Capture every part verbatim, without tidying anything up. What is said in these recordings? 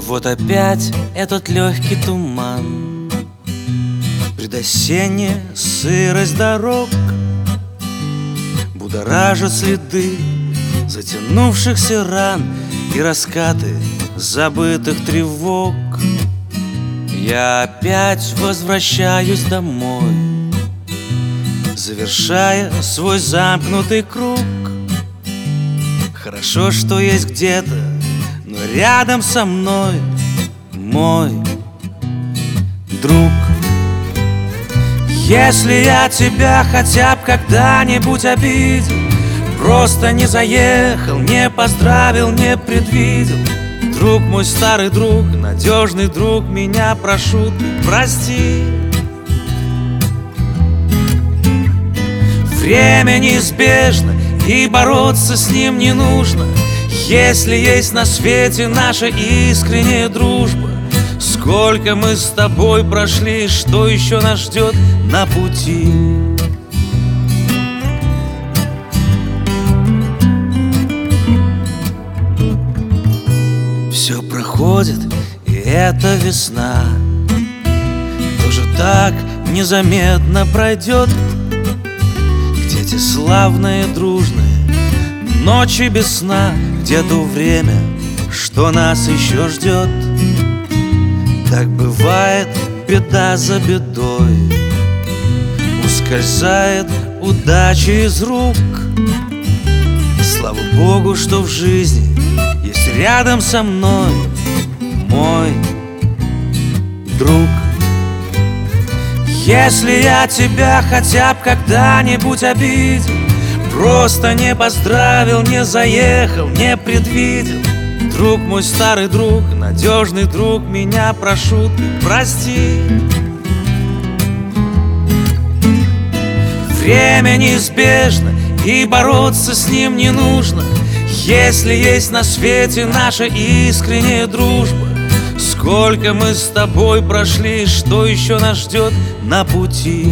Вот опять этот легкий туман, предосенняя сырость дорог будоражат следы затянувшихся ран и раскаты забытых тревог. Я опять возвращаюсь домой, завершая свой замкнутый круг. Хорошо, что есть где-то, но рядом со мной мой друг. Если я тебя хотя бы когда-нибудь обидел, просто не заехал, не поздравил, не предвидел, друг мой, старый друг, надежный друг, меня прошу, ты прости. Время неизбежно, и бороться с ним не нужно, если есть на свете наша искренняя дружба. Сколько мы с тобой прошли, что еще нас ждет на пути. Все проходит, и эта весна тоже так незаметно пройдет. Где те славные, дружные ночи без сна, где то время, что нас еще ждет. Так бывает, беда за бедой, ускользает удача из рук. Слава Богу, что в жизни есть рядом со мной мой друг. Если я тебя хотя бы когда-нибудь обидел, просто не поздравил, не заехал, не предвидел, друг мой, старый друг, надежный друг, меня прошу, ты прости. Время неизбежно, и бороться с ним не нужно, если есть на свете наша искренняя дружба. Сколько мы с тобой прошли, что еще нас ждет на пути.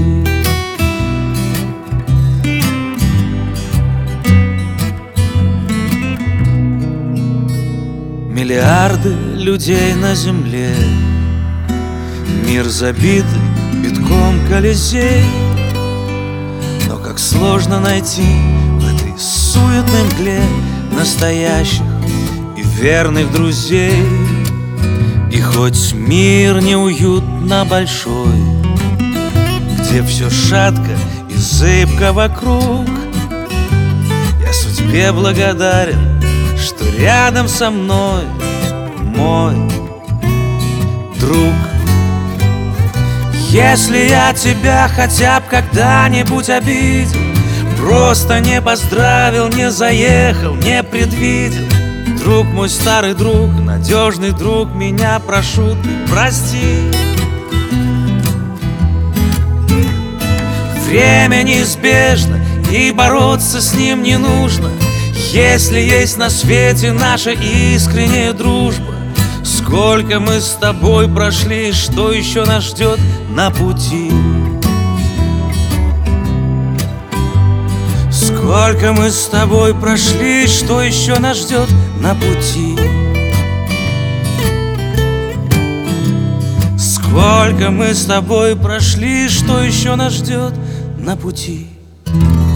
Миллиарды людей на земле, мир забитый битком Колизей. Но как сложно найти в этой суетной мгле настоящих и верных друзей. И хоть мир неуютно большой, где все шатко и зыбко вокруг, я судьбе благодарен, что рядом со мной мой друг. Если я тебя хотя бы когда-нибудь обидел, просто не поздравил, не заехал, не предвидел, друг мой, старый друг, надежный друг, меня прошу, ты прости. Время неизбежно, и бороться с ним не нужно, если есть на свете наша искренняя дружба. Сколько мы с тобой прошли, что еще нас ждет на пути. Сколько мы с тобой прошли, что еще нас ждет на пути. Сколько мы с тобой прошли, что еще нас ждет на пути.